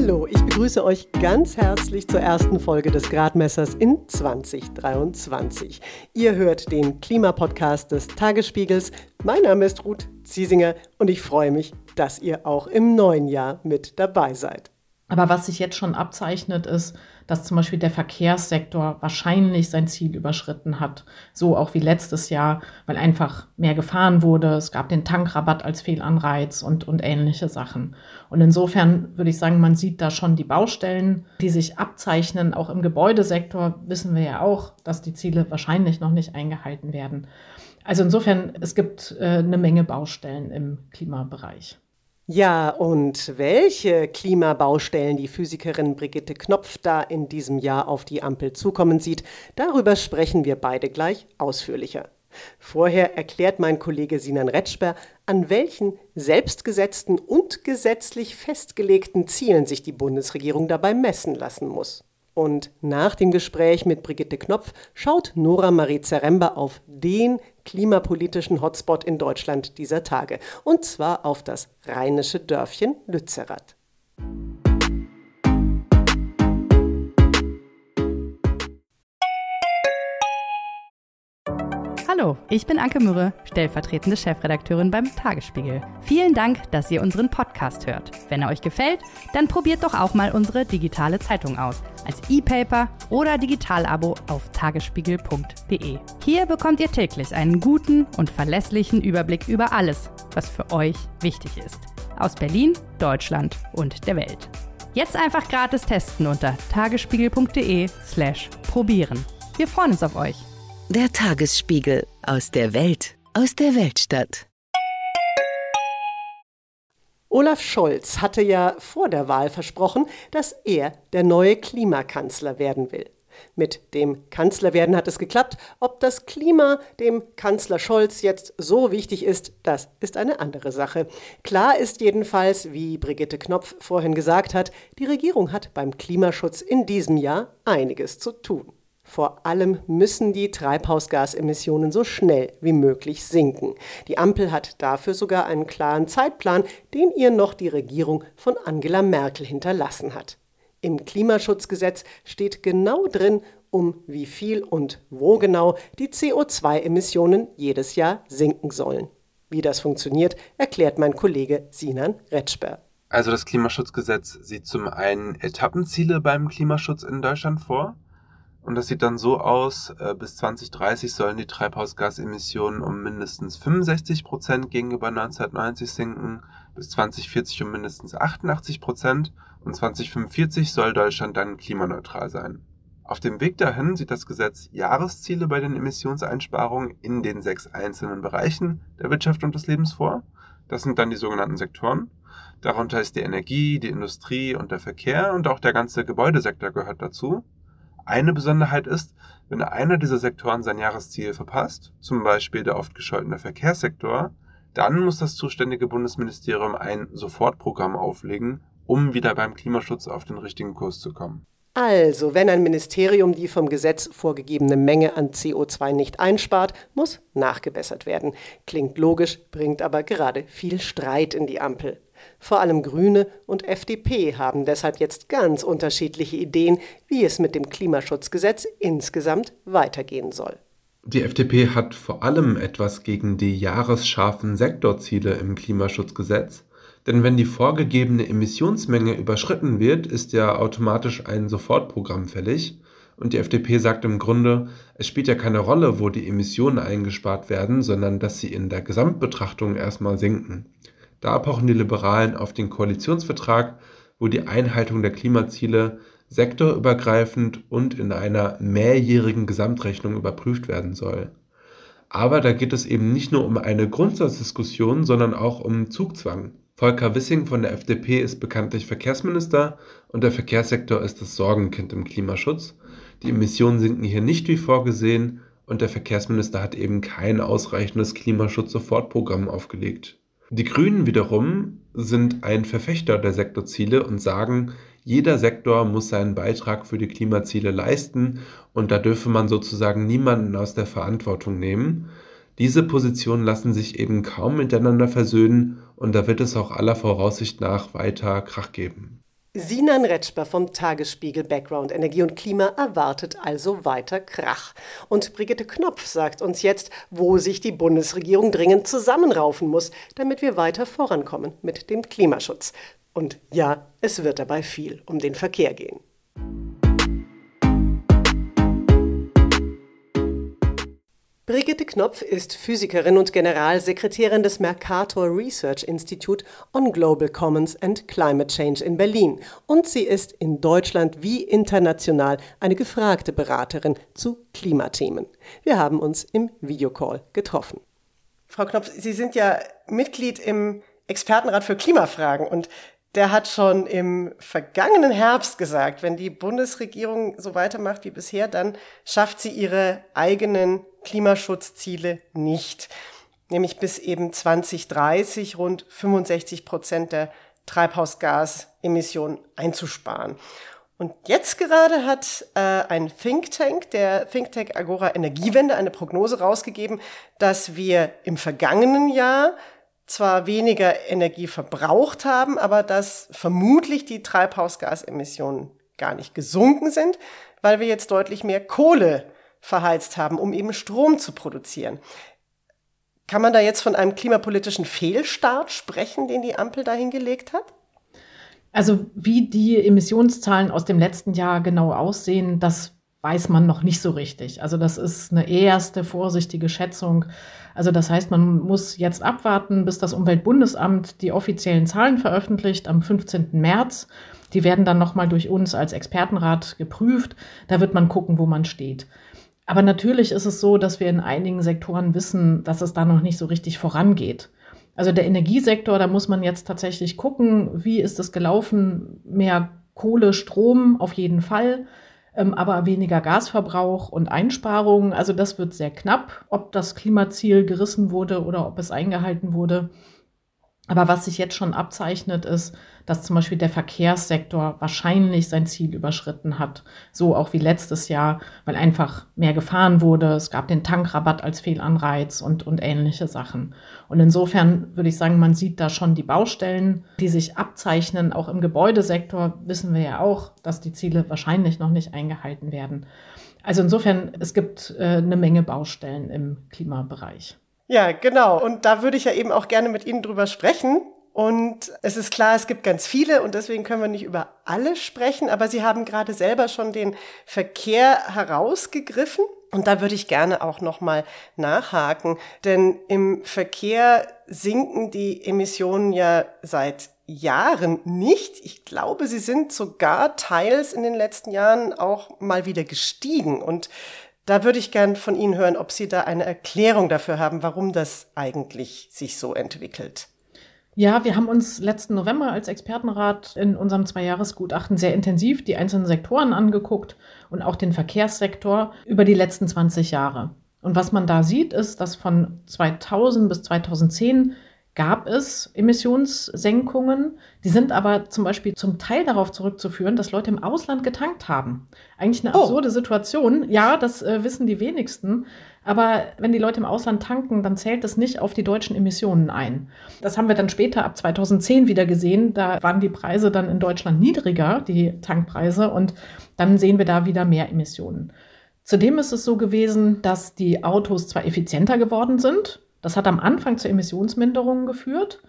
Hallo, ich begrüße euch ganz herzlich zur ersten Folge des Gradmessers in 2023. Ihr hört den Klimapodcast des Tagesspiegels. Mein Name ist Ruth Ziesinger und ich freue mich, dass ihr auch im neuen Jahr mit dabei seid. Aber was sich jetzt schon abzeichnet, ist, dass zum Beispiel der Verkehrssektor wahrscheinlich sein Ziel überschritten hat. So auch wie letztes Jahr, weil einfach mehr gefahren wurde. Es gab den Tankrabatt als Fehlanreiz und ähnliche Sachen. Und insofern würde ich sagen, man sieht da schon die Baustellen, die sich abzeichnen. Auch im Gebäudesektor wissen wir ja auch, dass die Ziele wahrscheinlich noch nicht eingehalten werden. Also insofern, es gibt eine Menge Baustellen im Klimabereich. Ja, und welche Klimabaustellen die Physikerin Brigitte Knopf da in diesem Jahr auf die Ampel zukommen sieht, darüber sprechen wir beide gleich ausführlicher. Vorher erklärt mein Kollege Sinan Retschber, an welchen selbstgesetzten und gesetzlich festgelegten Zielen sich die Bundesregierung dabei messen lassen muss. Und nach dem Gespräch mit Brigitte Knopf schaut Nora Marie Zaremba auf den klimapolitischen Hotspot in Deutschland dieser Tage. Und zwar auf das rheinische Dörfchen Lützerath. Hallo, ich bin Anke Mürre, stellvertretende Chefredakteurin beim Tagesspiegel. Vielen Dank, dass ihr unseren Podcast hört. Wenn er euch gefällt, dann probiert doch auch mal unsere digitale Zeitung aus. Als E-Paper oder Digital-Abo auf tagesspiegel.de. Hier bekommt ihr täglich einen guten und verlässlichen Überblick über alles, was für euch wichtig ist. Aus Berlin, Deutschland und der Welt. Jetzt einfach gratis testen unter tagesspiegel.de/probieren. Wir freuen uns auf euch. Der Tagesspiegel aus der Weltstadt. Olaf Scholz hatte ja vor der Wahl versprochen, dass er der neue Klimakanzler werden will. Mit dem Kanzlerwerden hat es geklappt. Ob das Klima dem Kanzler Scholz jetzt so wichtig ist, das ist eine andere Sache. Klar ist jedenfalls, wie Brigitte Knopf vorhin gesagt hat, die Regierung hat beim Klimaschutz in diesem Jahr einiges zu tun. Vor allem müssen die Treibhausgasemissionen so schnell wie möglich sinken. Die Ampel hat dafür sogar einen klaren Zeitplan, den ihr noch die Regierung von Angela Merkel hinterlassen hat. Im Klimaschutzgesetz steht genau drin, um wie viel und wo genau die CO2-Emissionen jedes Jahr sinken sollen. Wie das funktioniert, erklärt mein Kollege Sinan Retschber. Also das Klimaschutzgesetz sieht zum einen Etappenziele beim Klimaschutz in Deutschland vor. Und das sieht dann so aus, bis 2030 sollen die Treibhausgasemissionen um mindestens 65% gegenüber 1990 sinken, bis 2040 um mindestens 88% und 2045 soll Deutschland dann klimaneutral sein. Auf dem Weg dahin sieht das Gesetz Jahresziele bei den Emissionseinsparungen in den 6 einzelnen Bereichen der Wirtschaft und des Lebens vor. Das sind dann die sogenannten Sektoren. Darunter ist die Energie, die Industrie und der Verkehr und auch der ganze Gebäudesektor gehört dazu. Eine Besonderheit ist, wenn einer dieser Sektoren sein Jahresziel verpasst, zum Beispiel der oft gescholtene Verkehrssektor, dann muss das zuständige Bundesministerium ein Sofortprogramm auflegen, um wieder beim Klimaschutz auf den richtigen Kurs zu kommen. Also, wenn ein Ministerium die vom Gesetz vorgegebene Menge an CO2 nicht einspart, muss nachgebessert werden. Klingt logisch, bringt aber gerade viel Streit in die Ampel. Vor allem Grüne und FDP haben deshalb jetzt ganz unterschiedliche Ideen, wie es mit dem Klimaschutzgesetz insgesamt weitergehen soll. Die FDP hat vor allem etwas gegen die jahresscharfen Sektorziele im Klimaschutzgesetz. Denn wenn die vorgegebene Emissionsmenge überschritten wird, ist ja automatisch ein Sofortprogramm fällig. Und die FDP sagt im Grunde, es spielt ja keine Rolle, wo die Emissionen eingespart werden, sondern dass sie in der Gesamtbetrachtung erstmal sinken. Da pochen die Liberalen auf den Koalitionsvertrag, wo die Einhaltung der Klimaziele sektorübergreifend und in einer mehrjährigen Gesamtrechnung überprüft werden soll. Aber da geht es eben nicht nur um eine Grundsatzdiskussion, sondern auch um Zugzwang. Volker Wissing von der FDP ist bekanntlich Verkehrsminister und der Verkehrssektor ist das Sorgenkind im Klimaschutz. Die Emissionen sinken hier nicht wie vorgesehen und der Verkehrsminister hat eben kein ausreichendes Klimaschutz-Sofortprogramm aufgelegt. Die Grünen wiederum sind ein Verfechter der Sektorziele und sagen, jeder Sektor muss seinen Beitrag für die Klimaziele leisten und da dürfe man sozusagen niemanden aus der Verantwortung nehmen. Diese Positionen lassen sich eben kaum miteinander versöhnen und da wird es auch aller Voraussicht nach weiter Krach geben. Sinan Retschber vom Tagesspiegel Background Energie und Klima erwartet also weiter Krach. Und Brigitte Knopf sagt uns jetzt, wo sich die Bundesregierung dringend zusammenraufen muss, damit wir weiter vorankommen mit dem Klimaschutz. Und ja, es wird dabei viel um den Verkehr gehen. Brigitte Knopf ist Physikerin und Generalsekretärin des Mercator Research Institute on Global Commons and Climate Change in Berlin. Und sie ist in Deutschland wie international eine gefragte Beraterin zu Klimathemen. Wir haben uns im Videocall getroffen. Frau Knopf, Sie sind ja Mitglied im Expertenrat für Klimafragen und der hat schon im vergangenen Herbst gesagt, wenn die Bundesregierung so weitermacht wie bisher, dann schafft sie ihre eigenen Klimaschutzziele nicht. Nämlich bis eben 2030 rund 65% der Treibhausgasemissionen einzusparen. Und jetzt gerade hat ein Think Tank, der Think Tank Agora Energiewende, eine Prognose rausgegeben, dass wir im vergangenen Jahr zwar weniger Energie verbraucht haben, aber dass vermutlich die Treibhausgasemissionen gar nicht gesunken sind, weil wir jetzt deutlich mehr Kohle verheizt haben, um eben Strom zu produzieren. Kann man da jetzt von einem klimapolitischen Fehlstart sprechen, den die Ampel da hingelegt hat? Also wie die Emissionszahlen aus dem letzten Jahr genau aussehen, das weiß man noch nicht so richtig. Also das ist eine erste vorsichtige Schätzung. Also das heißt, man muss jetzt abwarten, bis das Umweltbundesamt die offiziellen Zahlen veröffentlicht am 15. März. Die werden dann nochmal durch uns als Expertenrat geprüft. Da wird man gucken, wo man steht. Aber natürlich ist es so, dass wir in einigen Sektoren wissen, dass es da noch nicht so richtig vorangeht. Also der Energiesektor, da muss man jetzt tatsächlich gucken, wie ist es gelaufen? Mehr Kohle, Strom auf jeden Fall, aber weniger Gasverbrauch und Einsparungen. Also das wird sehr knapp, ob das Klimaziel gerissen wurde oder ob es eingehalten wurde. Aber was sich jetzt schon abzeichnet, ist, dass zum Beispiel der Verkehrssektor wahrscheinlich sein Ziel überschritten hat. So auch wie letztes Jahr, weil einfach mehr gefahren wurde. Es gab den Tankrabatt als Fehlanreiz und ähnliche Sachen. Und insofern würde ich sagen, man sieht da schon die Baustellen, die sich abzeichnen. Auch im Gebäudesektor wissen wir ja auch, dass die Ziele wahrscheinlich noch nicht eingehalten werden. Also insofern, es gibt eine Menge Baustellen im Klimabereich. Ja, genau. Und da würde ich ja eben auch gerne mit Ihnen drüber sprechen. Und es ist klar, es gibt ganz viele und deswegen können wir nicht über alle sprechen. Aber Sie haben gerade selber schon den Verkehr herausgegriffen. Und da würde ich gerne auch nochmal nachhaken. Denn im Verkehr sinken die Emissionen ja seit Jahren nicht. Ich glaube, sie sind sogar teils in den letzten Jahren auch mal wieder gestiegen. Und da würde ich gern von Ihnen hören, ob Sie da eine Erklärung dafür haben, warum das eigentlich sich so entwickelt. Ja, wir haben uns letzten November als Expertenrat in unserem 2-Jahres-Gutachten sehr intensiv die einzelnen Sektoren angeguckt und auch den Verkehrssektor über die letzten 20 Jahre. Und was man da sieht, ist, dass von 2000 bis 2010 gab es Emissionssenkungen. Die sind aber zum Beispiel zum Teil darauf zurückzuführen, dass Leute im Ausland getankt haben. Eigentlich eine absurde Situation. Ja, das wissen die wenigsten. Aber wenn die Leute im Ausland tanken, dann zählt das nicht auf die deutschen Emissionen ein. Das haben wir dann später ab 2010 wieder gesehen. Da waren die Preise dann in Deutschland niedriger, die Tankpreise. Und dann sehen wir da wieder mehr Emissionen. Zudem ist es so gewesen, dass die Autos zwar effizienter geworden sind. Das hat am Anfang zu Emissionsminderungen geführt.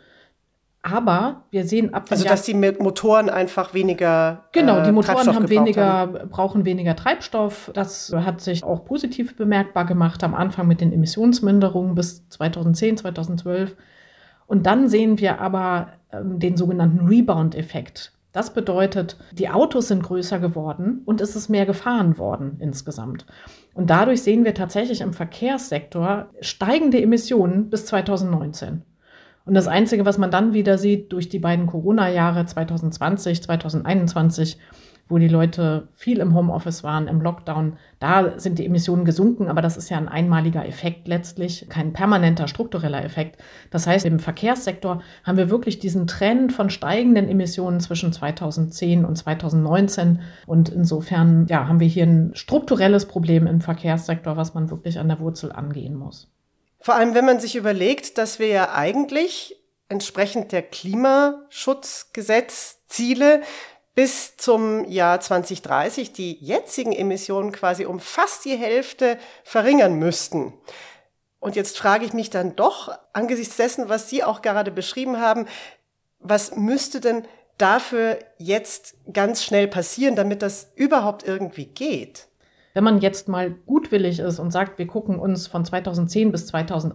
Aber wir sehen ab dem Also, dass die Motoren einfach weniger Genau, die Motoren haben brauchen weniger Treibstoff. Das hat sich auch positiv bemerkbar gemacht am Anfang mit den Emissionsminderungen bis 2010, 2012. Und dann sehen wir aber den sogenannten Rebound-Effekt. Das bedeutet, die Autos sind größer geworden und es ist mehr gefahren worden insgesamt. Und dadurch sehen wir tatsächlich im Verkehrssektor steigende Emissionen bis 2019. Und das Einzige, was man dann wieder sieht durch die beiden Corona-Jahre 2020, 2021, wo die Leute viel im Homeoffice waren, im Lockdown, da sind die Emissionen gesunken, aber das ist ja ein einmaliger Effekt letztlich, kein permanenter struktureller Effekt. Das heißt, im Verkehrssektor haben wir wirklich diesen Trend von steigenden Emissionen zwischen 2010 und 2019 und insofern haben wir hier ein strukturelles Problem im Verkehrssektor, was man wirklich an der Wurzel angehen muss. Vor allem, wenn man sich überlegt, dass wir ja eigentlich entsprechend der Klimaschutzgesetzziele bis zum Jahr 2030 die jetzigen Emissionen quasi um fast die Hälfte verringern müssten. Und jetzt frage ich mich dann doch, angesichts dessen, was Sie auch gerade beschrieben haben, was müsste denn dafür jetzt ganz schnell passieren, damit das überhaupt irgendwie geht? Wenn man jetzt mal gutwillig ist und sagt, wir gucken uns von 2010 bis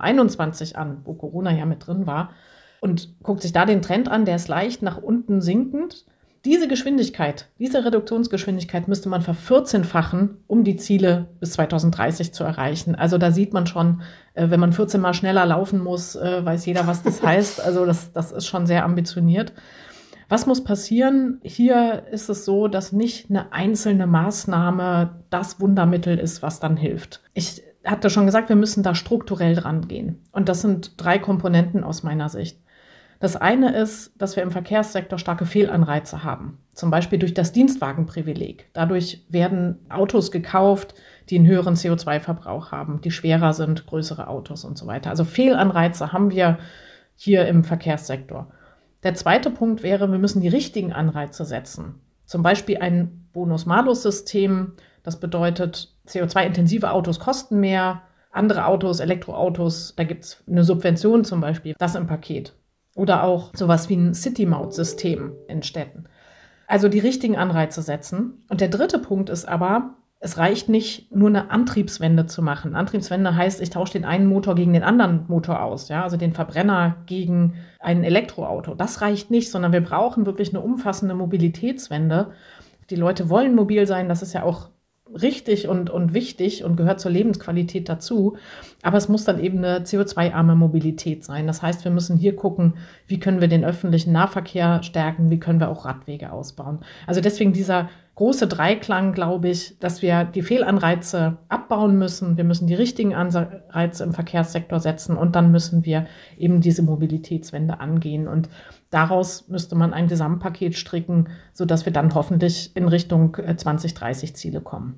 2021 an, wo Corona ja mit drin war, und guckt sich da den Trend an, der ist leicht nach unten sinkend. Diese Geschwindigkeit, diese Reduktionsgeschwindigkeit müsste man vervierzehnfachen, um die Ziele bis 2030 zu erreichen. Also da sieht man schon, wenn man 14 Mal schneller laufen muss, weiß jeder, was das heißt. Also das ist schon sehr ambitioniert. Was muss passieren? Hier ist es so, dass nicht eine einzelne Maßnahme das Wundermittel ist, was dann hilft. Ich hatte schon gesagt, wir müssen da strukturell dran gehen. Und das sind 3 Komponenten aus meiner Sicht. Das eine ist, dass wir im Verkehrssektor starke Fehlanreize haben, zum Beispiel durch das Dienstwagenprivileg. Dadurch werden Autos gekauft, die einen höheren CO2-Verbrauch haben, die schwerer sind, größere Autos und so weiter. Also Fehlanreize haben wir hier im Verkehrssektor. Der zweite Punkt wäre, wir müssen die richtigen Anreize setzen. Zum Beispiel ein Bonus-Malus-System, das bedeutet, CO2-intensive Autos kosten mehr, andere Autos, Elektroautos, da gibt es eine Subvention zum Beispiel, das im Paket. Oder auch sowas wie ein City-Maut-System in Städten. Also die richtigen Anreize setzen. Und der dritte Punkt ist aber, es reicht nicht, nur eine Antriebswende zu machen. Antriebswende heißt, ich tausche den einen Motor gegen den anderen Motor aus, ja, also den Verbrenner gegen ein Elektroauto. Das reicht nicht, sondern wir brauchen wirklich eine umfassende Mobilitätswende. Die Leute wollen mobil sein, das ist ja auch richtig und wichtig und gehört zur Lebensqualität dazu. Aber es muss dann eben eine CO2-arme Mobilität sein. Das heißt, wir müssen hier gucken, wie können wir den öffentlichen Nahverkehr stärken, wie können wir auch Radwege ausbauen. Also deswegen dieser große Dreiklang, glaube ich, dass wir die Fehlanreize abbauen müssen. Wir müssen die richtigen Anreize im Verkehrssektor setzen und dann müssen wir eben diese Mobilitätswende angehen. Und daraus müsste man ein Gesamtpaket stricken, sodass wir dann hoffentlich in Richtung 2030 Ziele kommen.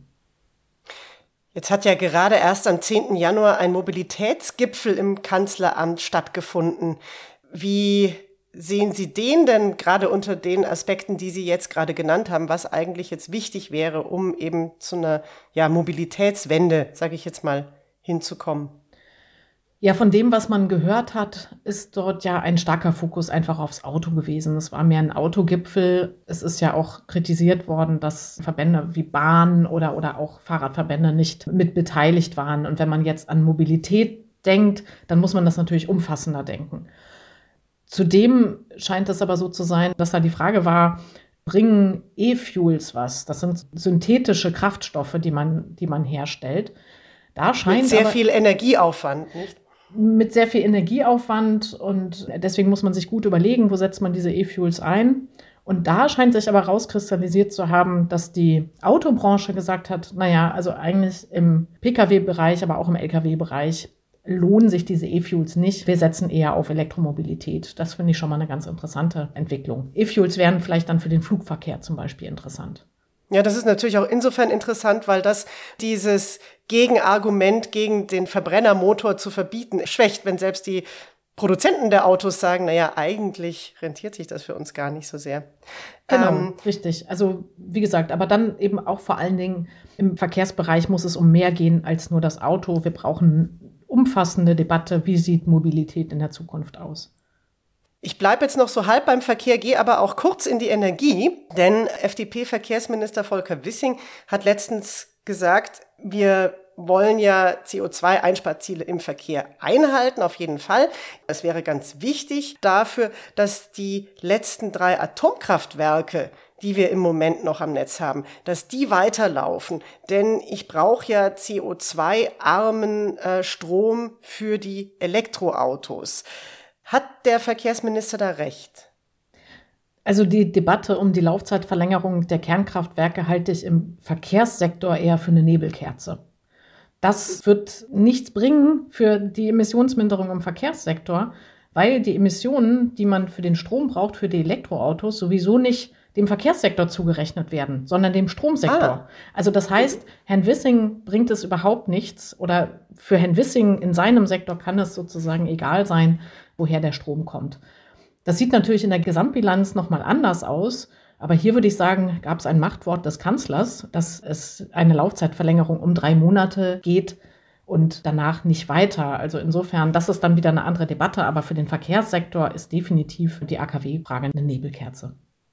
Jetzt hat ja gerade erst am 10. Januar ein Mobilitätsgipfel im Kanzleramt stattgefunden. Wie sehen Sie den denn gerade unter den Aspekten, die Sie jetzt gerade genannt haben, was eigentlich jetzt wichtig wäre, um eben zu einer Mobilitätswende, sage ich jetzt mal, hinzukommen? Ja, von dem, was man gehört hat, ist dort ja ein starker Fokus einfach aufs Auto gewesen. Es war mehr ein Autogipfel. Es ist ja auch kritisiert worden, dass Verbände wie Bahn oder auch Fahrradverbände nicht mit beteiligt waren. Und wenn man jetzt an Mobilität denkt, dann muss man das natürlich umfassender denken. Zudem scheint es aber so zu sein, dass da die Frage war, bringen E-Fuels was? Das sind synthetische Kraftstoffe, die man herstellt. Da scheint mit sehr viel Energieaufwand, nicht? Mit sehr viel Energieaufwand und deswegen muss man sich gut überlegen, wo setzt man diese E-Fuels ein. Und da scheint sich aber rauskristallisiert zu haben, dass die Autobranche gesagt hat, naja, also eigentlich im Pkw-Bereich, aber auch im Lkw-Bereich lohnen sich diese E-Fuels nicht. Wir setzen eher auf Elektromobilität. Das finde ich schon mal eine ganz interessante Entwicklung. E-Fuels wären vielleicht dann für den Flugverkehr zum Beispiel interessant. Ja, das ist natürlich auch insofern interessant, weil das dieses Gegenargument gegen den Verbrennermotor zu verbieten schwächt, wenn selbst die Produzenten der Autos sagen, naja, eigentlich rentiert sich das für uns gar nicht so sehr. Genau, richtig. Also wie gesagt, aber dann eben auch vor allen Dingen im Verkehrsbereich muss es um mehr gehen als nur das Auto. Wir brauchen umfassende Debatte, wie sieht Mobilität in der Zukunft aus. Ich bleibe jetzt noch so halb beim Verkehr, gehe aber auch kurz in die Energie, denn FDP-Verkehrsminister Volker Wissing hat letztens gesagt, wir wollen ja CO2-Einsparziele im Verkehr einhalten, auf jeden Fall. Das wäre ganz wichtig dafür, dass die letzten 3 Atomkraftwerke, die wir im Moment noch am Netz haben, dass die weiterlaufen. Denn ich brauche ja CO2-armen Strom für die Elektroautos. Hat der Verkehrsminister da recht? Also die Debatte um die Laufzeitverlängerung der Kernkraftwerke halte ich im Verkehrssektor eher für eine Nebelkerze. Das wird nichts bringen für die Emissionsminderung im Verkehrssektor, weil die Emissionen, die man für den Strom braucht, für die Elektroautos, sowieso nicht dem Verkehrssektor zugerechnet werden, sondern dem Stromsektor. Also das heißt, Herrn Wissing bringt es überhaupt nichts oder für Herrn Wissing in seinem Sektor kann es sozusagen egal sein, woher der Strom kommt. Das sieht natürlich in der Gesamtbilanz nochmal anders aus, Aber hier würde ich sagen, gab es ein Machtwort des Kanzlers, dass es eine Laufzeitverlängerung um 3 Monate geht und danach nicht weiter. Also insofern, das ist dann wieder eine andere Debatte, aber für den Verkehrssektor ist definitiv die AKW-Frage eine Nebelkerze.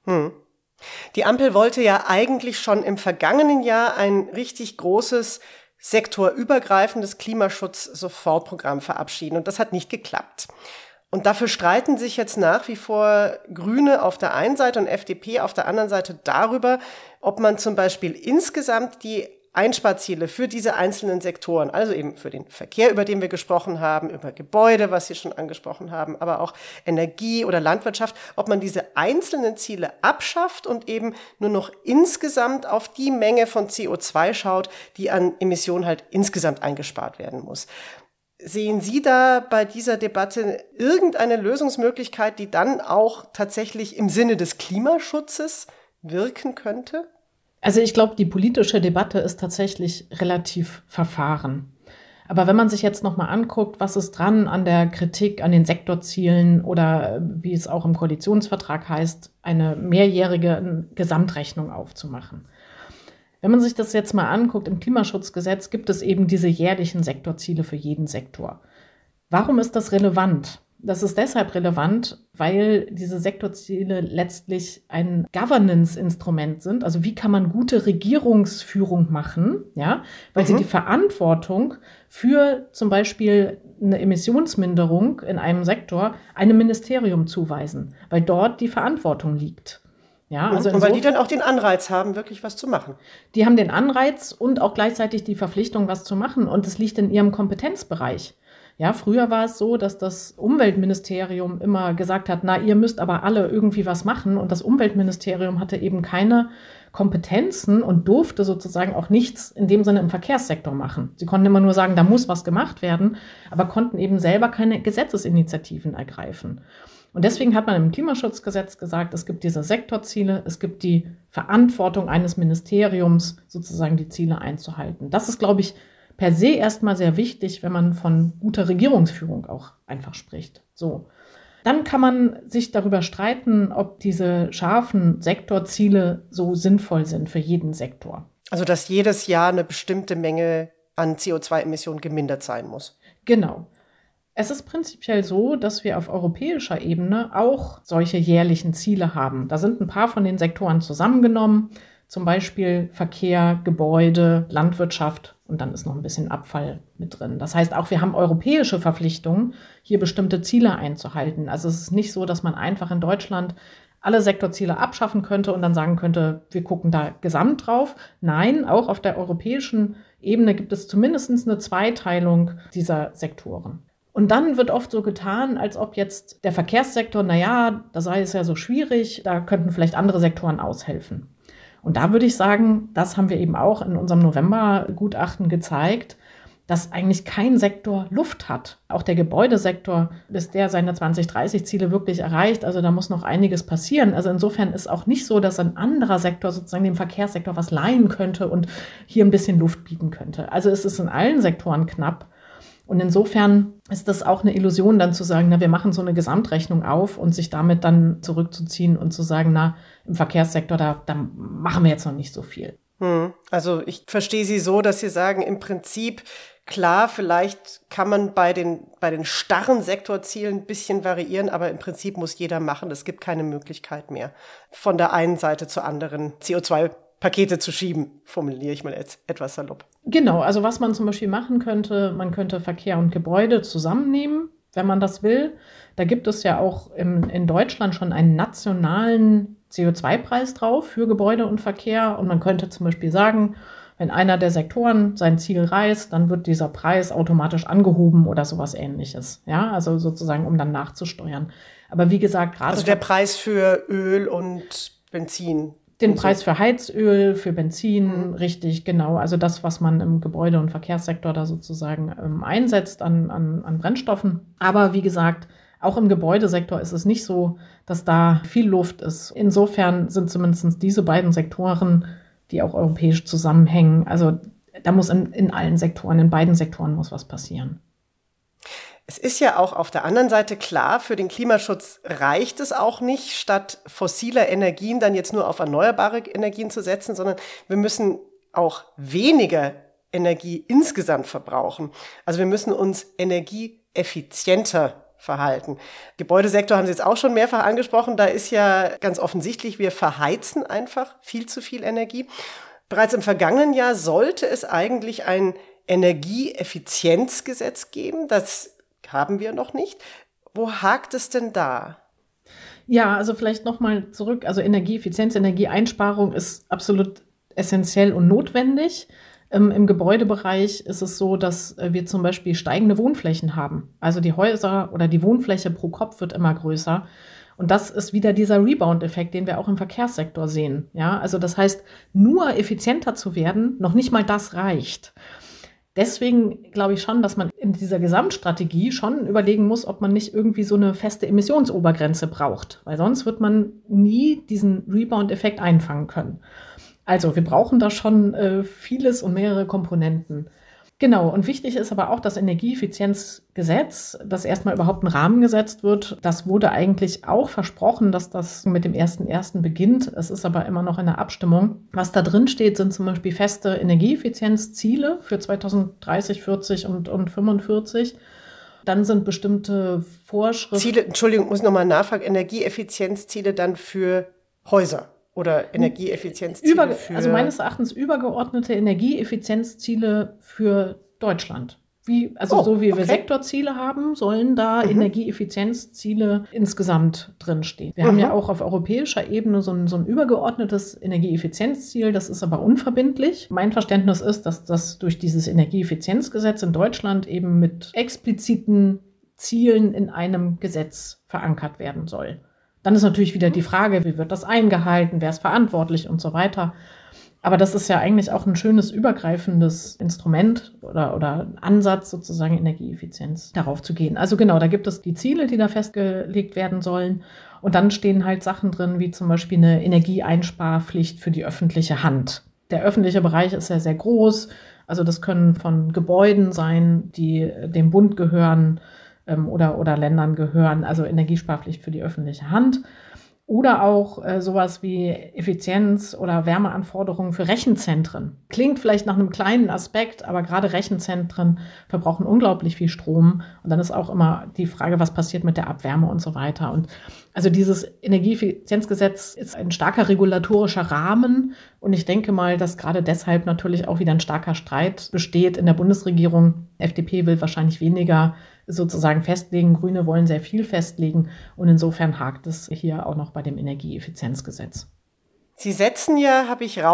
Die Ampel wollte ja eigentlich schon im vergangenen Jahr ein richtig großes sektorübergreifendes Klimaschutz-Sofortprogramm verabschieden und das hat nicht geklappt. Und dafür streiten sich jetzt nach wie vor Grüne auf der einen Seite und FDP auf der anderen Seite darüber, ob man zum Beispiel insgesamt die Einsparziele für diese einzelnen Sektoren, also eben für den Verkehr, über den wir gesprochen haben, über Gebäude, was Sie schon angesprochen haben, aber auch Energie oder Landwirtschaft, ob man diese einzelnen Ziele abschafft und eben nur noch insgesamt auf die Menge von CO2 schaut, die an Emissionen halt insgesamt eingespart werden muss. Sehen Sie da bei dieser Debatte irgendeine Lösungsmöglichkeit, die dann auch tatsächlich im Sinne des Klimaschutzes wirken könnte? Also ich glaube, die politische Debatte ist tatsächlich relativ verfahren. Aber wenn man sich jetzt nochmal anguckt, was ist dran an der Kritik an den Sektorzielen oder wie es auch im Koalitionsvertrag heißt, eine mehrjährige Gesamtrechnung aufzumachen. Wenn man sich das jetzt mal anguckt, im Klimaschutzgesetz gibt es eben diese jährlichen Sektorziele für jeden Sektor. Warum ist das relevant? Das ist deshalb relevant, weil diese Sektorziele letztlich ein Governance-Instrument sind. Also wie kann man gute Regierungsführung machen, ja? Weil sie die Verantwortung für zum Beispiel eine Emissionsminderung in einem Sektor einem Ministerium zuweisen, weil dort die Verantwortung liegt. Ja, also und weil die dann auch den Anreiz haben, wirklich was zu machen. Die haben den Anreiz und auch gleichzeitig die Verpflichtung, was zu machen. Und es liegt in ihrem Kompetenzbereich. Ja, früher war es so, dass das Umweltministerium immer gesagt hat, na, ihr müsst aber alle irgendwie was machen. Und das Umweltministerium hatte eben keine Kompetenzen und durfte sozusagen auch nichts in dem Sinne im Verkehrssektor machen. Sie konnten immer nur sagen, da muss was gemacht werden, aber konnten eben selber keine Gesetzesinitiativen ergreifen. Und deswegen hat man im Klimaschutzgesetz gesagt, es gibt diese Sektorziele, es gibt die Verantwortung eines Ministeriums, sozusagen die Ziele einzuhalten. Das ist, glaube ich, per se erstmal sehr wichtig, wenn man von guter Regierungsführung auch einfach spricht. So. Dann kann man sich darüber streiten, ob diese scharfen Sektorziele so sinnvoll sind für jeden Sektor. Also, dass jedes Jahr eine bestimmte Menge an CO2-Emissionen gemindert sein muss. Genau. Es ist prinzipiell so, dass wir auf europäischer Ebene auch solche jährlichen Ziele haben. Da sind ein paar von den Sektoren zusammengenommen, zum Beispiel Verkehr, Gebäude, Landwirtschaft und dann ist noch ein bisschen Abfall mit drin. Das heißt, auch wir haben europäische Verpflichtungen, hier bestimmte Ziele einzuhalten. Also es ist nicht so, dass man einfach in Deutschland alle Sektorziele abschaffen könnte und dann sagen könnte, wir gucken da gesamt drauf. Nein, auch auf der europäischen Ebene gibt es zumindest eine Zweiteilung dieser Sektoren. Und dann wird oft so getan, als ob jetzt der Verkehrssektor, da sei es ja so schwierig, da könnten vielleicht andere Sektoren aushelfen. Und da würde ich sagen, das haben wir eben auch in unserem November-Gutachten gezeigt, dass eigentlich kein Sektor Luft hat. Auch der Gebäudesektor, bis der seine 2030-Ziele wirklich erreicht, also da muss noch einiges passieren. Also insofern ist auch nicht so, dass ein anderer Sektor sozusagen dem Verkehrssektor was leihen könnte und hier ein bisschen Luft bieten könnte. Also es ist in allen Sektoren knapp. Und insofern ist das auch eine Illusion, dann zu sagen, wir machen so eine Gesamtrechnung auf und sich damit dann zurückzuziehen und zu sagen, im Verkehrssektor, da machen wir jetzt noch nicht so viel. Also ich verstehe Sie so, dass Sie sagen, im Prinzip, klar, vielleicht kann man bei den starren Sektorzielen ein bisschen variieren, aber im Prinzip muss jeder machen. Es gibt keine Möglichkeit mehr, von der einen Seite zur anderen CO2-Pakete zu schieben, formuliere ich mal jetzt etwas salopp. Genau, also was man zum Beispiel machen könnte, man könnte Verkehr und Gebäude zusammennehmen, wenn man das will. Da gibt es ja auch in Deutschland schon einen nationalen CO2-Preis drauf für Gebäude und Verkehr. Und man könnte zum Beispiel sagen, wenn einer der Sektoren sein Ziel reißt, dann wird dieser Preis automatisch angehoben oder sowas Ähnliches. Ja, also sozusagen, um dann nachzusteuern. Aber wie gesagt, gerade... Also der Preis für Öl und Benzin. Den Preis für Heizöl, für Benzin, richtig, genau. Also das, was man im Gebäude- und Verkehrssektor da sozusagen einsetzt an Brennstoffen. Aber wie gesagt, auch im Gebäudesektor ist es nicht so, dass da viel Luft ist. Insofern sind zumindest diese beiden Sektoren, die auch europäisch zusammenhängen. Also da muss in allen Sektoren, in beiden Sektoren muss was passieren. Es ist ja auch auf der anderen Seite klar, für den Klimaschutz reicht es auch nicht, statt fossiler Energien dann jetzt nur auf erneuerbare Energien zu setzen, sondern wir müssen auch weniger Energie insgesamt verbrauchen. Also wir müssen uns energieeffizienter verhalten. Gebäudesektor haben Sie jetzt auch schon mehrfach angesprochen. Da ist ja ganz offensichtlich, wir verheizen einfach viel zu viel Energie. Bereits im vergangenen Jahr sollte es eigentlich ein Energieeffizienzgesetz geben. Das haben wir noch nicht. Wo hakt es denn da? Ja, also vielleicht nochmal zurück. Also Energieeffizienz, Energieeinsparung ist absolut essentiell und notwendig. Im Gebäudebereich ist es so, dass wir zum Beispiel steigende Wohnflächen haben. Also die Häuser oder die Wohnfläche pro Kopf wird immer größer. Und das ist wieder dieser Rebound-Effekt, den wir auch im Verkehrssektor sehen. Ja, also das heißt, nur effizienter zu werden, noch nicht mal das reicht. Deswegen glaube ich schon, dass man in dieser Gesamtstrategie schon überlegen muss, ob man nicht irgendwie so eine feste Emissionsobergrenze braucht. Weil sonst wird man nie diesen Rebound-Effekt einfangen können. Also wir brauchen da schon vieles und mehrere Komponenten. Genau, und wichtig ist aber auch das Energieeffizienzgesetz, dass erstmal überhaupt ein Rahmen gesetzt wird. Das wurde eigentlich auch versprochen, dass das mit dem 1.1. beginnt. Es ist aber immer noch in der Abstimmung. Was da drin steht, sind zum Beispiel feste Energieeffizienzziele für 2030, 40 und 45. Dann sind bestimmte Vorschriften. Ziele, Entschuldigung, muss nochmal nachfragen, Energieeffizienzziele dann für Häuser? Oder Energieeffizienzziele also meines Erachtens übergeordnete Energieeffizienzziele für Deutschland. So wie wir Sektorziele haben, sollen da Energieeffizienzziele insgesamt drinstehen. Wir haben ja auch auf europäischer Ebene so ein übergeordnetes Energieeffizienzziel, das ist aber unverbindlich. Mein Verständnis ist, dass das durch dieses Energieeffizienzgesetz in Deutschland eben mit expliziten Zielen in einem Gesetz verankert werden soll. Dann ist natürlich wieder die Frage, wie wird das eingehalten, wer ist verantwortlich und so weiter. Aber das ist ja eigentlich auch ein schönes übergreifendes Instrument oder Ansatz, sozusagen Energieeffizienz darauf zu gehen. Also genau, da gibt es die Ziele, die da festgelegt werden sollen. Und dann stehen halt Sachen drin, wie zum Beispiel eine Energieeinsparpflicht für die öffentliche Hand. Der öffentliche Bereich ist ja sehr groß. Also das können von Gebäuden sein, die dem Bund gehören, oder Ländern gehören, also Energiesparpflicht für die öffentliche Hand. Oder auch sowas wie Effizienz- oder Wärmeanforderungen für Rechenzentren. Klingt vielleicht nach einem kleinen Aspekt, aber gerade Rechenzentren verbrauchen unglaublich viel Strom. Und dann ist auch immer die Frage, was passiert mit der Abwärme und so weiter. Und also dieses Energieeffizienzgesetz ist ein starker regulatorischer Rahmen. Und ich denke mal, dass gerade deshalb natürlich auch wieder ein starker Streit besteht in der Bundesregierung. FDP will wahrscheinlich weniger sozusagen festlegen. Grüne wollen sehr viel festlegen. Und insofern hakt es hier auch noch bei dem Energieeffizienzgesetz. Sie setzen ja,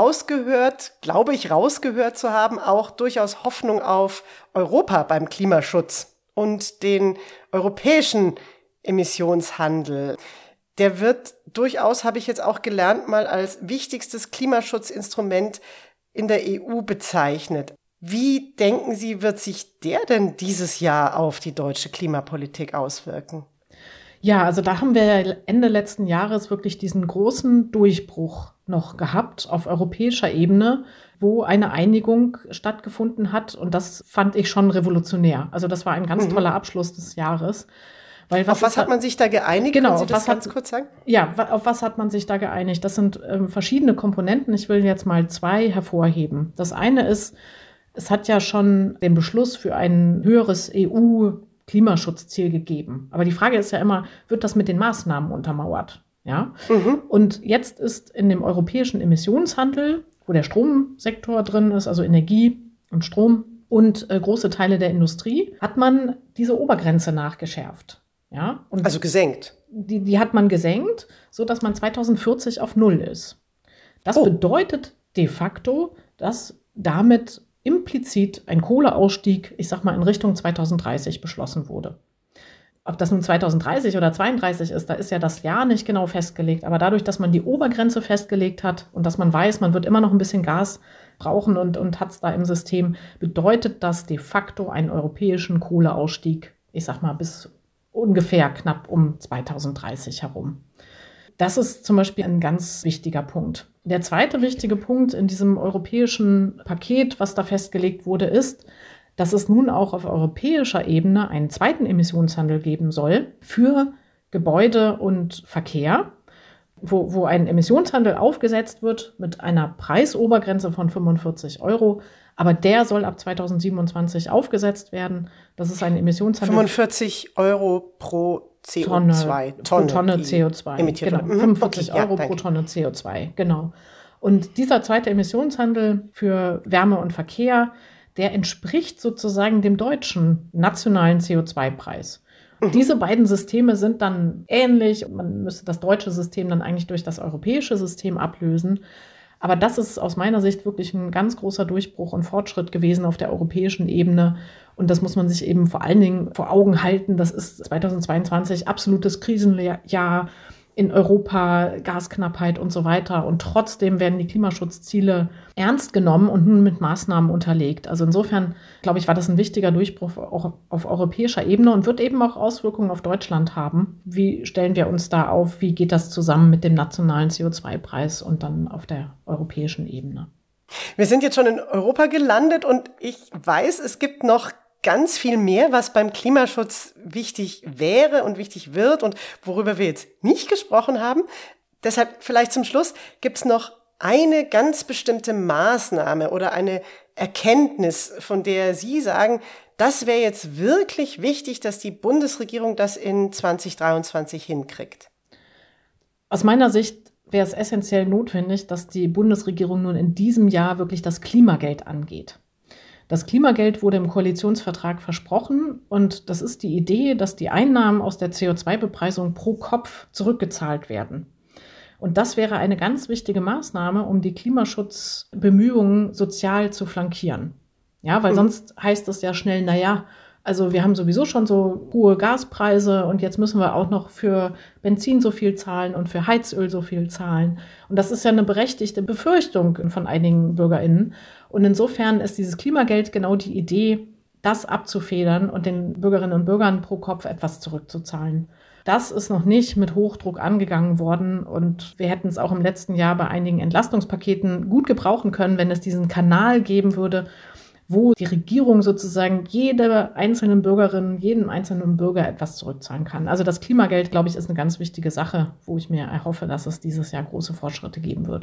glaube ich rausgehört zu haben, auch durchaus Hoffnung auf Europa beim Klimaschutz und den europäischen Emissionshandel. Der wird durchaus, habe ich jetzt auch gelernt, mal als wichtigstes Klimaschutzinstrument in der EU bezeichnet. Wie denken Sie, wird sich der denn dieses Jahr auf die deutsche Klimapolitik auswirken? Ja, also da haben wir Ende letzten Jahres wirklich diesen großen Durchbruch noch gehabt auf europäischer Ebene, wo eine Einigung stattgefunden hat. Und das fand ich schon revolutionär. Also das war ein ganz toller Abschluss des Jahres. Weil auf was hat man sich da geeinigt? Genau, Können Sie das ganz kurz sagen? Ja, auf was hat man sich da geeinigt? Das sind verschiedene Komponenten. Ich will jetzt mal 2 hervorheben. Das eine ist, es hat ja schon den Beschluss für ein höheres EU-Klimaschutzziel gegeben. Aber die Frage ist ja immer, wird das mit den Maßnahmen untermauert? Ja? Und jetzt ist in dem europäischen Emissionshandel, wo der Stromsektor drin ist, also Energie und Strom und große Teile der Industrie, hat man diese Obergrenze nachgeschärft. Ja? Und also gesenkt. Die hat man gesenkt, sodass man 2040 auf 0 ist. Das bedeutet de facto, dass damit implizit ein Kohleausstieg, ich sag mal, in Richtung 2030 beschlossen wurde. Ob das nun 2030 oder 32 ist, da ist ja das Jahr nicht genau festgelegt. Aber dadurch, dass man die Obergrenze festgelegt hat und dass man weiß, man wird immer noch ein bisschen Gas brauchen und hat es da im System, bedeutet das de facto einen europäischen Kohleausstieg, ich sag mal, bis ungefähr knapp um 2030 herum. Das ist zum Beispiel ein ganz wichtiger Punkt. Der zweite wichtige Punkt in diesem europäischen Paket, was da festgelegt wurde, ist, dass es nun auch auf europäischer Ebene einen zweiten Emissionshandel geben soll für Gebäude und Verkehr, wo ein Emissionshandel aufgesetzt wird mit einer Preisobergrenze von 45 €. Aber der soll ab 2027 aufgesetzt werden. Das ist ein Emissionshandel. 45 € pro CO2. Pro Tonne CO2. Emittiert Genau, wird. 45 Okay, € pro Tonne CO2, genau. Und dieser zweite Emissionshandel für Wärme und Verkehr, der entspricht sozusagen dem deutschen nationalen CO2-Preis. Diese beiden Systeme sind dann ähnlich. Man müsste das deutsche System dann eigentlich durch das europäische System ablösen. Aber das ist aus meiner Sicht wirklich ein ganz großer Durchbruch und Fortschritt gewesen auf der europäischen Ebene. Und das muss man sich eben vor allen Dingen vor Augen halten. Das ist 2022 absolutes Krisenjahr in Europa, Gasknappheit und so weiter. Und trotzdem werden die Klimaschutzziele ernst genommen und nun mit Maßnahmen unterlegt. Also insofern, glaube ich, war das ein wichtiger Durchbruch auch auf europäischer Ebene und wird eben auch Auswirkungen auf Deutschland haben. Wie stellen wir uns da auf? Wie geht das zusammen mit dem nationalen CO2-Preis und dann auf der europäischen Ebene? Wir sind jetzt schon in Europa gelandet und ich weiß, es gibt noch ganz viel mehr, was beim Klimaschutz wichtig wäre und wichtig wird und worüber wir jetzt nicht gesprochen haben. Deshalb vielleicht zum Schluss, gibt es noch eine ganz bestimmte Maßnahme oder eine Erkenntnis, von der Sie sagen, das wäre jetzt wirklich wichtig, dass die Bundesregierung das in 2023 hinkriegt? Aus meiner Sicht wäre es essentiell notwendig, dass die Bundesregierung nun in diesem Jahr wirklich das Klimageld angeht. Das Klimageld wurde im Koalitionsvertrag versprochen und das ist die Idee, dass die Einnahmen aus der CO2-Bepreisung pro Kopf zurückgezahlt werden. Und das wäre eine ganz wichtige Maßnahme, um die Klimaschutzbemühungen sozial zu flankieren. Ja, weil sonst heißt es ja schnell, also wir haben sowieso schon so hohe Gaspreise und jetzt müssen wir auch noch für Benzin so viel zahlen und für Heizöl so viel zahlen. Und das ist ja eine berechtigte Befürchtung von einigen BürgerInnen. Und insofern ist dieses Klimageld genau die Idee, das abzufedern und den Bürgerinnen und Bürgern pro Kopf etwas zurückzuzahlen. Das ist noch nicht mit Hochdruck angegangen worden und wir hätten es auch im letzten Jahr bei einigen Entlastungspaketen gut gebrauchen können, wenn es diesen Kanal geben würde, wo die Regierung sozusagen jede einzelnen Bürgerin, jedem einzelnen Bürger etwas zurückzahlen kann. Also das Klimageld, glaube ich, ist eine ganz wichtige Sache, wo ich mir erhoffe, dass es dieses Jahr große Fortschritte geben wird.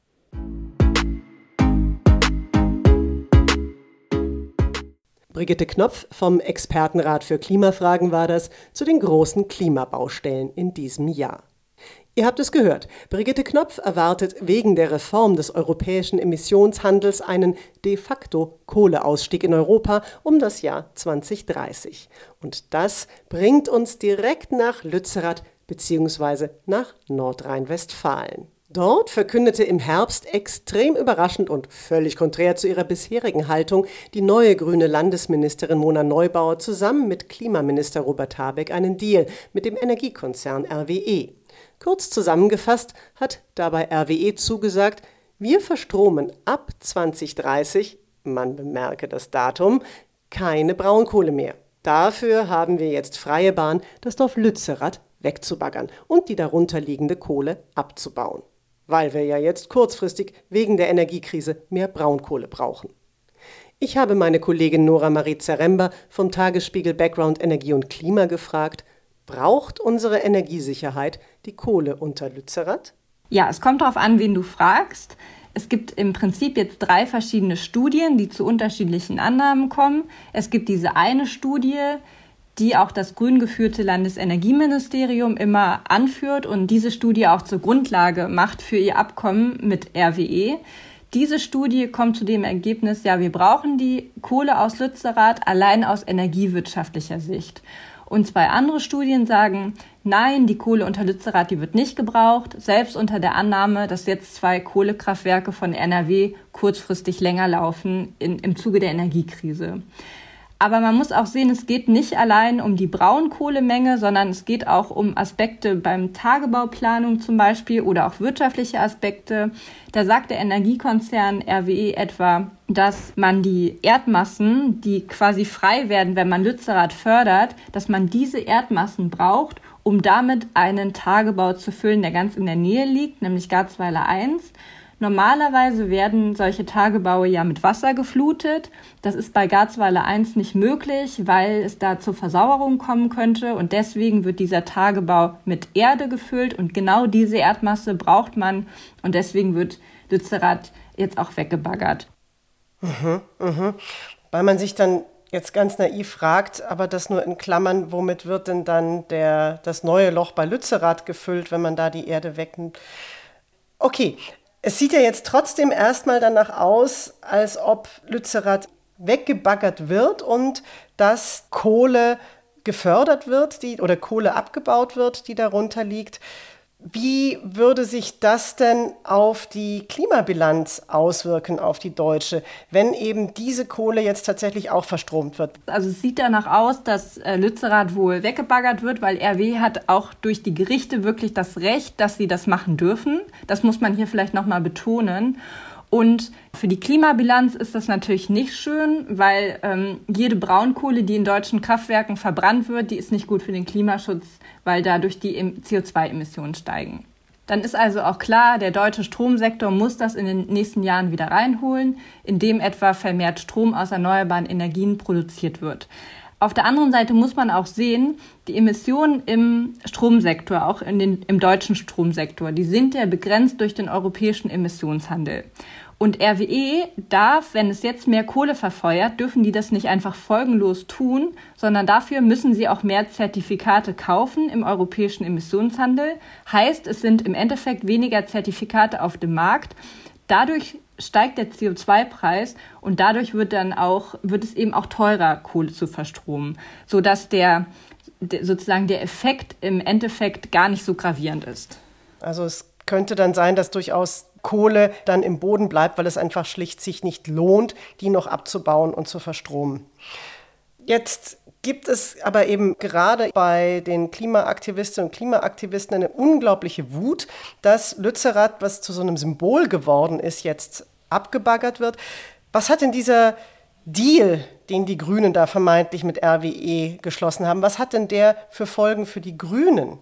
Brigitte Knopf vom Expertenrat für Klimafragen war das zu den großen Klimabaustellen in diesem Jahr. Ihr habt es gehört, Brigitte Knopf erwartet wegen der Reform des europäischen Emissionshandels einen de facto Kohleausstieg in Europa um das Jahr 2030. Und das bringt uns direkt nach Lützerath bzw. nach Nordrhein-Westfalen. Dort verkündete im Herbst extrem überraschend und völlig konträr zu ihrer bisherigen Haltung die neue grüne Landesministerin Mona Neubauer zusammen mit Klimaminister Robert Habeck einen Deal mit dem Energiekonzern RWE. Kurz zusammengefasst hat dabei RWE zugesagt, wir verstromen ab 2030, man bemerke das Datum, keine Braunkohle mehr. Dafür haben wir jetzt freie Bahn, das Dorf Lützerath wegzubaggern und die darunterliegende Kohle abzubauen. Weil wir ja jetzt kurzfristig wegen der Energiekrise mehr Braunkohle brauchen. Ich habe meine Kollegin Nora Marie Zaremba vom Tagesspiegel Background Energie und Klima gefragt, braucht unsere Energiesicherheit die Kohle unter Lützerath? Ja, es kommt darauf an, wen du fragst. Es gibt im Prinzip jetzt 3 verschiedene Studien, die zu unterschiedlichen Annahmen kommen. Es gibt diese eine Studie, die auch das grün geführte Landesenergieministerium immer anführt und diese Studie auch zur Grundlage macht für ihr Abkommen mit RWE. Diese Studie kommt zu dem Ergebnis, ja, wir brauchen die Kohle aus Lützerath allein aus energiewirtschaftlicher Sicht. Und 2 andere Studien sagen, nein, die Kohle unter Lützerath, die wird nicht gebraucht, selbst unter der Annahme, dass jetzt 2 Kohlekraftwerke von NRW kurzfristig länger laufen im Zuge der Energiekrise. Aber man muss auch sehen, es geht nicht allein um die Braunkohlemenge, sondern es geht auch um Aspekte beim Tagebauplanung zum Beispiel oder auch wirtschaftliche Aspekte. Da sagt der Energiekonzern RWE etwa, dass man die Erdmassen, die quasi frei werden, wenn man Lützerath fördert, dass man diese Erdmassen braucht, um damit einen Tagebau zu füllen, der ganz in der Nähe liegt, nämlich Garzweiler 1. Normalerweise werden solche Tagebaue ja mit Wasser geflutet. Das ist bei Garzweiler 1 nicht möglich, weil es da zur Versauerung kommen könnte. Und deswegen wird dieser Tagebau mit Erde gefüllt. Und genau diese Erdmasse braucht man. Und deswegen wird Lützerath jetzt auch weggebaggert. Weil man sich dann jetzt ganz naiv fragt, aber das nur in Klammern, womit wird denn dann das neue Loch bei Lützerath gefüllt, wenn man da die Erde wegnimmt? Okay, es sieht ja jetzt trotzdem erstmal danach aus, als ob Lützerath weggebaggert wird und dass Kohle gefördert wird, oder Kohle abgebaut wird, die darunter liegt. Wie würde sich das denn auf die Klimabilanz auswirken, auf die deutsche, wenn eben diese Kohle jetzt tatsächlich auch verstromt wird? Also es sieht danach aus, dass Lützerath wohl weggebaggert wird, weil RWE hat auch durch die Gerichte wirklich das Recht, dass sie das machen dürfen. Das muss man hier vielleicht nochmal betonen. Und für die Klimabilanz ist das natürlich nicht schön, weil jede Braunkohle, die in deutschen Kraftwerken verbrannt wird, die ist nicht gut für den Klimaschutz, weil dadurch die CO2-Emissionen steigen. Dann ist also auch klar, der deutsche Stromsektor muss das in den nächsten Jahren wieder reinholen, indem etwa vermehrt Strom aus erneuerbaren Energien produziert wird. Auf der anderen Seite muss man auch sehen, die Emissionen im Stromsektor, auch im deutschen Stromsektor, die sind ja begrenzt durch den europäischen Emissionshandel. Und RWE darf, wenn es jetzt mehr Kohle verfeuert, dürfen die das nicht einfach folgenlos tun, sondern dafür müssen sie auch mehr Zertifikate kaufen im europäischen Emissionshandel. Heißt, es sind im Endeffekt weniger Zertifikate auf dem Markt. Dadurch steigt der CO2-Preis und dadurch wird es eben auch teurer, Kohle zu verstromen, sodass sozusagen der Effekt im Endeffekt gar nicht so gravierend ist. Also es könnte dann sein, dass durchaus Kohle dann im Boden bleibt, weil es einfach schlicht sich nicht lohnt, die noch abzubauen und zu verstromen. Jetzt gibt es aber eben gerade bei den Klimaaktivistinnen und Klimaaktivisten eine unglaubliche Wut, dass Lützerath, was zu so einem Symbol geworden ist, jetzt abgebaggert wird. Was hat denn dieser Deal, den die Grünen da vermeintlich mit RWE geschlossen haben, was hat denn der für Folgen für die Grünen?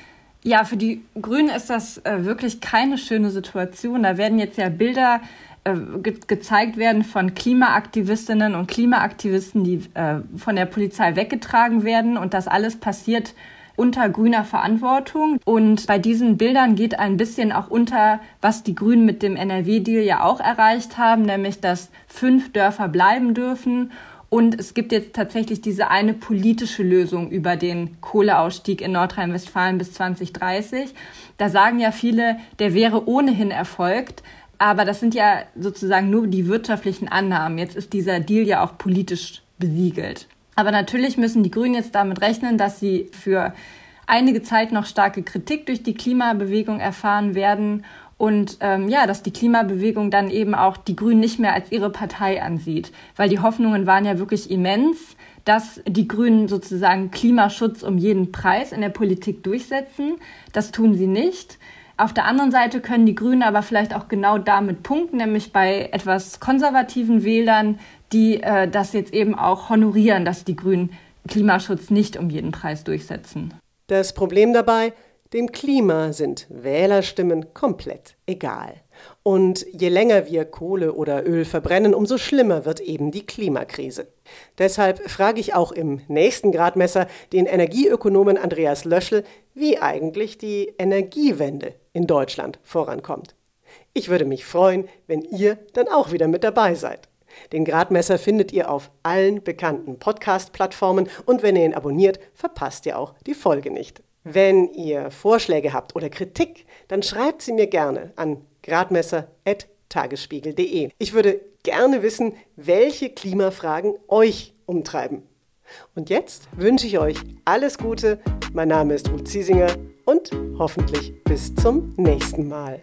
Ja, für die Grünen ist das wirklich keine schöne Situation. Da werden jetzt ja Bilder gezeigt werden von Klimaaktivistinnen und Klimaaktivisten, die von der Polizei weggetragen werden. Und das alles passiert unter grüner Verantwortung. Und bei diesen Bildern geht ein bisschen auch unter, was die Grünen mit dem NRW-Deal ja auch erreicht haben, nämlich dass 5 Dörfer bleiben dürfen. Und es gibt jetzt tatsächlich diese eine politische Lösung über den Kohleausstieg in Nordrhein-Westfalen bis 2030. Da sagen ja viele, der wäre ohnehin erfolgt. Aber das sind ja sozusagen nur die wirtschaftlichen Annahmen. Jetzt ist dieser Deal ja auch politisch besiegelt. Aber natürlich müssen die Grünen jetzt damit rechnen, dass sie für einige Zeit noch starke Kritik durch die Klimabewegung erfahren werden. Und dass die Klimabewegung dann eben auch die Grünen nicht mehr als ihre Partei ansieht. Weil die Hoffnungen waren ja wirklich immens, dass die Grünen sozusagen Klimaschutz um jeden Preis in der Politik durchsetzen. Das tun sie nicht. Auf der anderen Seite können die Grünen aber vielleicht auch genau damit punkten, nämlich bei etwas konservativen Wählern, die das jetzt eben auch honorieren, dass die Grünen Klimaschutz nicht um jeden Preis durchsetzen. Das Problem dabei: Dem Klima sind Wählerstimmen komplett egal. Und je länger wir Kohle oder Öl verbrennen, umso schlimmer wird eben die Klimakrise. Deshalb frage ich auch im nächsten Gradmesser den Energieökonomen Andreas Löschl, wie eigentlich die Energiewende in Deutschland vorankommt. Ich würde mich freuen, wenn ihr dann auch wieder mit dabei seid. Den Gradmesser findet ihr auf allen bekannten Podcast-Plattformen und wenn ihr ihn abonniert, verpasst ihr auch die Folge nicht. Wenn ihr Vorschläge habt oder Kritik, dann schreibt sie mir gerne an gradmesser@tagesspiegel.de. Ich würde gerne wissen, welche Klimafragen euch umtreiben. Und jetzt wünsche ich euch alles Gute. Mein Name ist Ruth Ziesinger und hoffentlich bis zum nächsten Mal.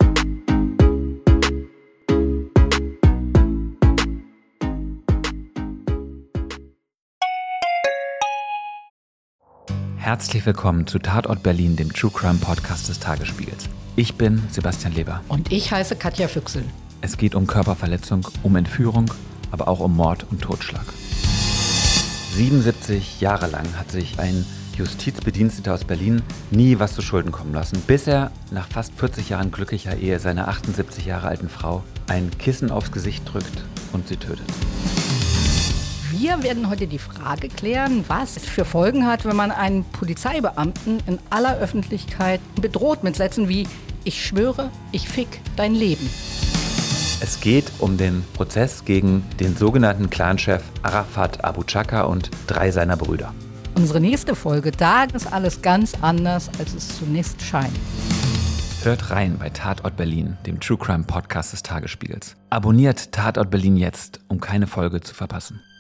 Herzlich willkommen zu Tatort Berlin, dem True Crime Podcast des Tagesspiegels. Ich bin Sebastian Leber. Und ich heiße Katja Füchsel. Es geht um Körperverletzung, um Entführung, aber auch um Mord und Totschlag. 77 Jahre lang hat sich ein Justizbediensteter aus Berlin, nie was zu Schulden kommen lassen, bis er nach fast 40 Jahren glücklicher Ehe seiner 78 Jahre alten Frau ein Kissen aufs Gesicht drückt und sie tötet. Wir werden heute die Frage klären, was es für Folgen hat, wenn man einen Polizeibeamten in aller Öffentlichkeit bedroht mit Sätzen wie „Ich schwöre, ich fick dein Leben". Es geht um den Prozess gegen den sogenannten Clanchef Arafat Abu Chaka und 3 seiner Brüder. Unsere nächste Folge, da ist alles ganz anders, als es zunächst scheint. Hört rein bei Tatort Berlin, dem True Crime Podcast des Tagesspiegels. Abonniert Tatort Berlin jetzt, um keine Folge zu verpassen.